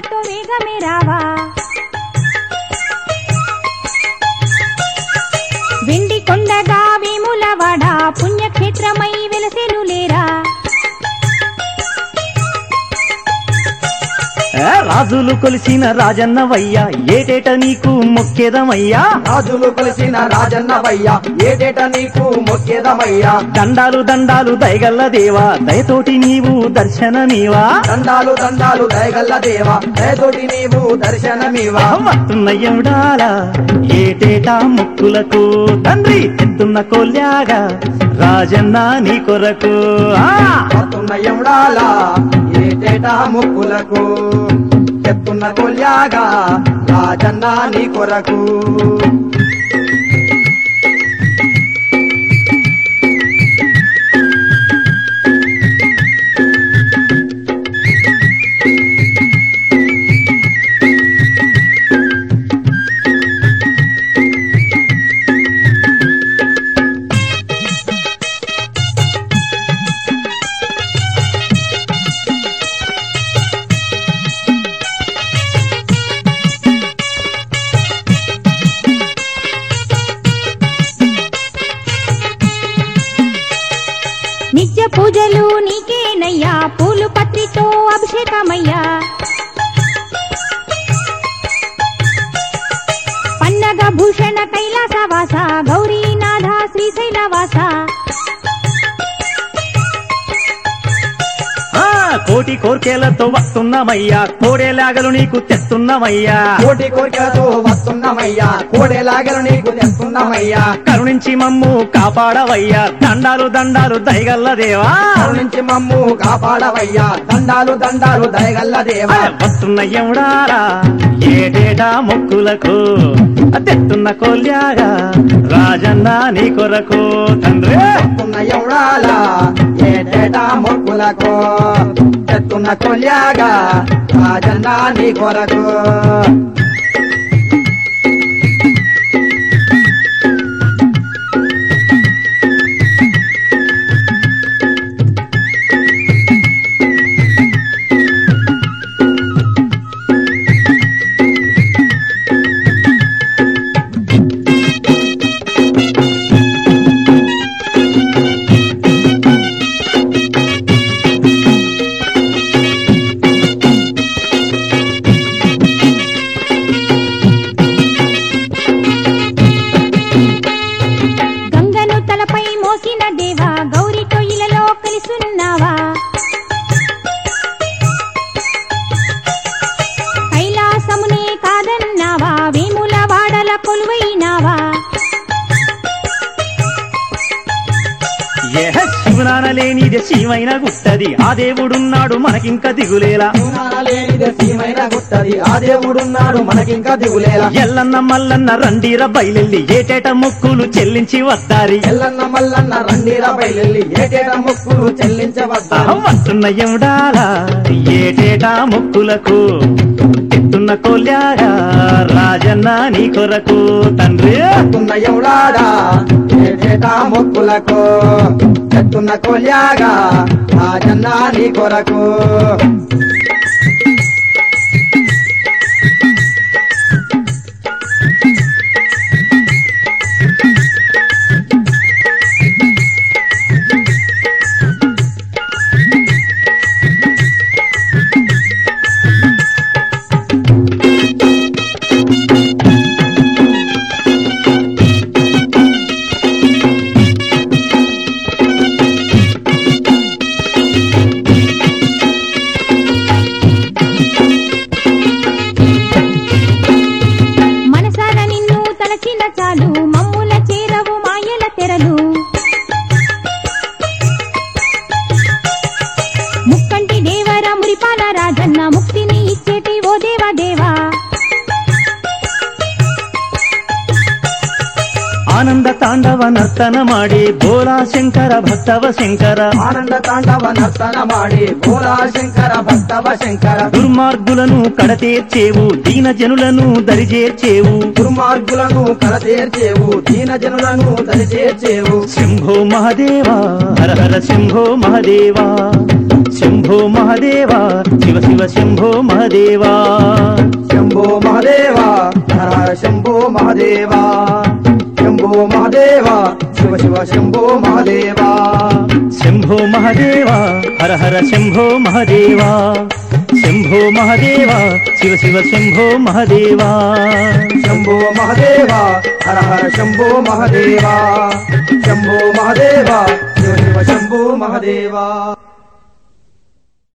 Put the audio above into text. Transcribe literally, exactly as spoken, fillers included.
భక్తులతో వేగమే రావా వెండి కొండగా వేములవాడ పుణ్యక్షేత్రమై వెలసెను లేరా రాజులు కొలిసిన రాజన్నవయ్యా ఏటేట నీకు మొక్కేదమయ్యా రాజులు కొలిసిన రాజన్నవయ్యా ఏటేట నీకు మొక్కేదమయ్యా దండాలు దండాలు దయగల్ల దేవా దయతోటి నీవు దర్శనమీవా దండాలు దండాలు దయగల్ల దేవా దయతోటి నీవు దర్శనమీవా వస్తున్నయ్యముడాలా ఏటేటా మొక్కులకు తండ్రి ఎత్తున్న కొల్యాగా రాజన్న నీ కొరకు వస్తున్నయ్యముడాలా ఏటేటా మొక్కులకు ఎత్తున్న కొల్యాగా రాజన్న నీ కొరకు నిత్య పూజలు నీకేనయ్యా పూలు పత్రితో అభిషేకమయ్యా పన్నగ భూషణ కైలాసవాస గౌరీనాథ శ్రీశైలవాస కోటి కోర్కెలతో వస్తున్నామయ్యా కోడేలాగలు నీకు తెస్తున్నామయ్యా కోటి కోరికలతో వస్తున్నామయ్యా కోడేలాగలు నీకు తెస్తున్నామయ్యా కరుణించి మమ్ము కాపాడవయ్యా దండాలు దండాలు దయగల్ల దేవా నుంచి మమ్ము కాపాడవయ్యా దండాలు దండాలు దయగల్ల దేవా వస్తున్నయ్యముడారా ఏటేటా మొక్కులకు తెత్తున్న కొల్యాగా రాజన్న నీ కొరకు తండ్రి వస్తున్నయ్యముడాలా ఏటేటా మొక్కులకు ఎత్తున్న కొల్యాగా రాజన్న నీ కొరకు గంగను తలపై మోసిన దేవా గౌరితో ఇలలో కలిసున్నావా కైలాసమునే కాదన్నావా వేముల వాడల కొలువైనావా ఏ శివనానలేనిదే శివైన గుట్టది ఆ దేవుడున్నాడు మనకింక దిగులేలా లేనిదే సీమైన గుట్టది ఆ దేవుడున్నాడు మనకింకా దిగులేలా ఎల్లన్న మల్లన్న రండిర బయలెల్లి ఏటేట మొక్కులు చెల్లించి వద్దారి ఎల్లన్న మల్లన్న రండిరా బయలెల్లి ఏటేట మొక్కులు చెల్లించవద్దా వస్తున్నయ్యముడాలా ఏటేటా మొక్కులకు ఎత్తున్న కొల్యాగా రాజన్న నీ కొరకు తండ్రి ఎత్తున్నయ్యవుడాడా ఏటేటా మొక్కులకు ఎత్తున్న కొల్యాగా రాజన్న నీ కొరకు మనసార నిన్ను తలచిన చాలు మమ్ముల చేరవు మాయల తెరలు ముక్కంటి దేవర మురిపాల రాజన్న ముక్తిని ఇచ్చేటి ఓ దేవా దేవా ఆనంద తాండవ నర్తన ಮಾಡಿ ಬೋಲಾ ಶಂಕರ ಭಕ್ತವ ಶಂಕರ ఆనంద తాండవ నర్తన ಮಾಡಿ భోలా శంకర భక్తవ శంకర దుర్మార్గులను కడతీర్చేవు దీన జనులను దరిచేర్చేవు దుర్మార్గులను కరతీర్చేవు దీన జనులను దరిచేర్చేవు శంభో మహదేవా హర హర శంభో మహదేవా శంభో మహదేవా శివ శివ శంభో మహదేవా శంభో మహదేవా హర హర శంభో మహదేవా శంభో మహదేవా శివ శివ శంభో మహదేవా శంభో మహదేవా హర హర శంభో మహదేవా శంభో మహదేవా శివ శివ శంభో మహదేవా శంభో మహదేవా హర హర శంభో మహదేవా శంభో మహదేవా శివ శివ శంభో మహదేవా